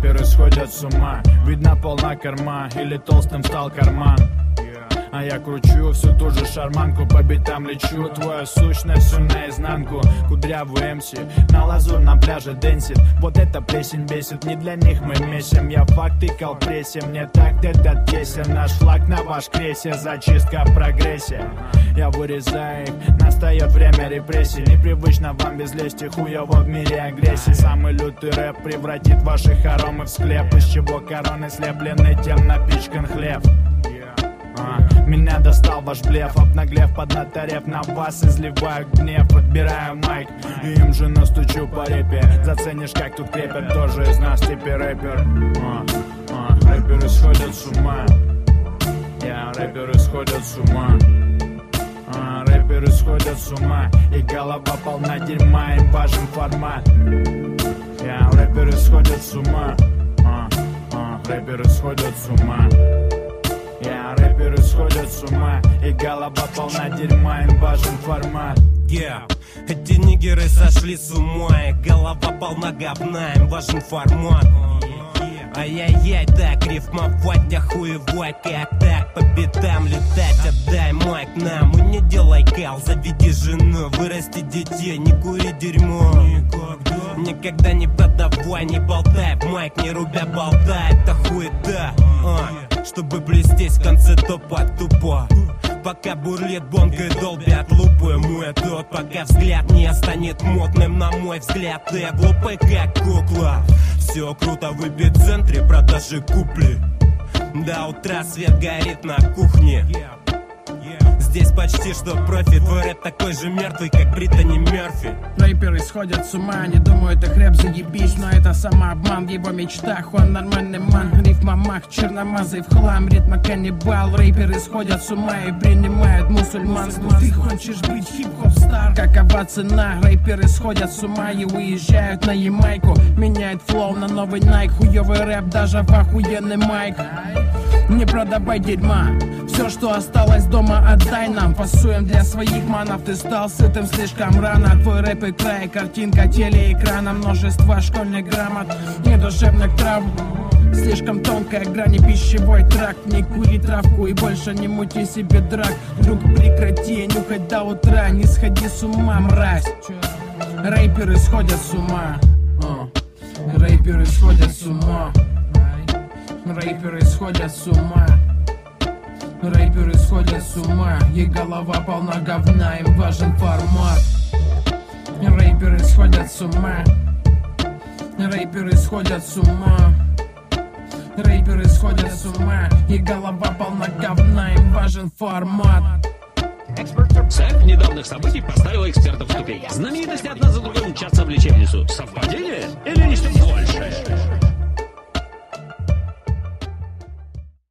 рэперы сходят с ума. Видно полна корма, или толстым стал карман. А я кручу всю ту же шарманку, по битам лечу твою сущность всю наизнанку. Кудрявый МС на лазурном пляже дэнсит. Вот это плесень бесит, не для них мы месим. Я факт тыкал прессе, мне так этот тесен. Наш флаг на ваш кресе, зачистка прогрессия. Я вырезаю их, настает время репрессий. Непривычно вам без лести, хуёво в мире агрессии. Самый лютый рэп превратит ваши хоромы в склеп, из чего короны слеплены, тем напичкан хлеб. Меня достал ваш блеф, обнаглев, поднаторев на вас, изливаю гнев, подбираю майк и им же настучу по репе. Заценишь, как тут крепят, тоже из нас теперь рэпер. Рэперы сходят с ума. Рэперы сходят с ума. Рэперы сходят с ума. И голова полна дерьма, им важен формат. Рэперы сходят с ума. Рэперы сходят с ума. Рэперы сходят с ума. И голова полна дерьма, им важен формат. Эти нигеры сошли с ума. И голова полна говна, им важен формат. Ай-яй-яй, так рифмовать, охуевать, как так по битам летать, отдай майк нам. И не делай кал, заведи жену, вырасти детей, не кури дерьмо. Никогда не подавай, не болтай в майк, не рубя болтай, это хуета. Чтобы блестеть в конце топа тупо. Пока бурлит бонг и долбят лупы, мой тот, пока взгляд не станет модным, на мой взгляд, ты глупый как кукла. Все круто в эпицентре, продажи купли. До утра свет горит на кухне. Здесь почти что профит, твой рэп такой же мертвый, как Британи Мерфи. Рэперы сходят с ума, они думают, их рэп заебись, но это самообман. В его мечтах он нормальный ман, рифма мах, черномазый в хлам, ритма каннибал. Рэперы сходят с ума и принимают мусульманство. Ты хочешь быть хип-хоп стар? Какова цена? Рэперы сходят с ума и уезжают на Ямайку. Меняют флоу на новый Nike, хуёвый рэп даже в охуенный майк. Не продавай дерьма, все, что осталось дома, отдай нам. Фасуем для своих манов, ты стал сытым слишком рано. Твой рэп и край, картинка телеэкрана, множество школьных грамот, недушевных травм. Слишком тонкая грань и пищевой тракт. Не кури травку и больше не мути себе драк. Друг, прекрати нюхать до утра, не сходи с ума, мразь. Рэперы сходят с ума. Рэперы сходят с ума. Рэперы сходят с ума. Рэперы сходят с ума. Их голова полна говна, им важен формат. Рэперы сходят с ума. Рэперы сходят с ума. Рэперы сходят с ума. Их голова полна говна, им важен формат. Цепь недавних событий поставила экспертов в тупик. Знаменитости одна за другой мчатся в лечебницу. Совпадение или нечто большее?